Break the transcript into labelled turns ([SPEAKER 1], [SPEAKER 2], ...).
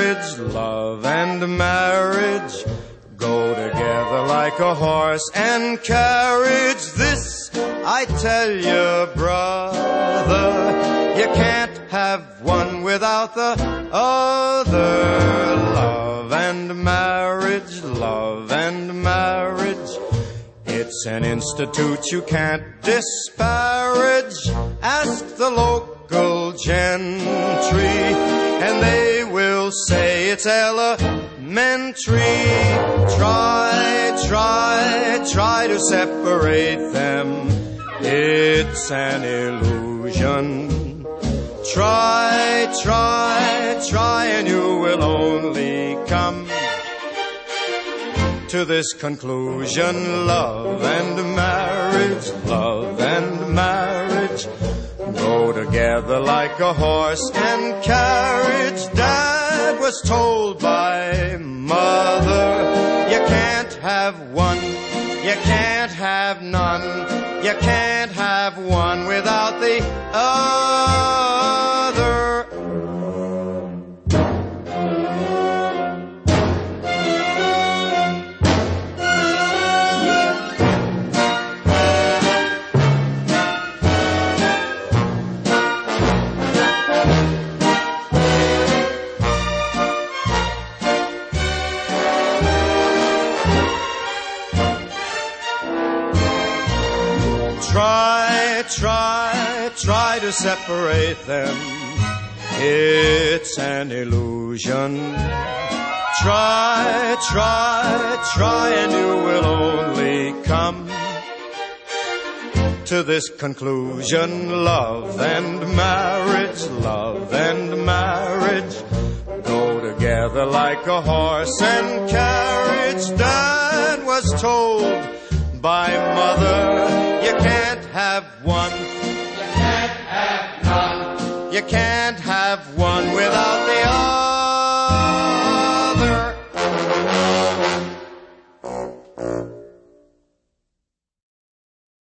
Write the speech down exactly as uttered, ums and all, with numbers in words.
[SPEAKER 1] marriage, love and marriage go together like a horse and carriage. This I tell you, brother, you can't have one without the other. Love and marriage, love and marriage, it's an institute you can't disparage. Ask the local gentry, and they will say it's elementary. Try, try, try to separate them. It's an illusion. Try, try, try, and you will only come to this conclusion. Love and marriage, love and marriage go together like a horse and carriage. Dad was told by mother, you can't have one, you can't have none, you can't have one without the other. Try, try, try to separate them. It's an illusion. Try, try, try, and you will only come to this conclusion. Love and marriage, love and marriage go together like a horse and carriage. Dad was told by mother, you can't have one, you can't have none, you can't have one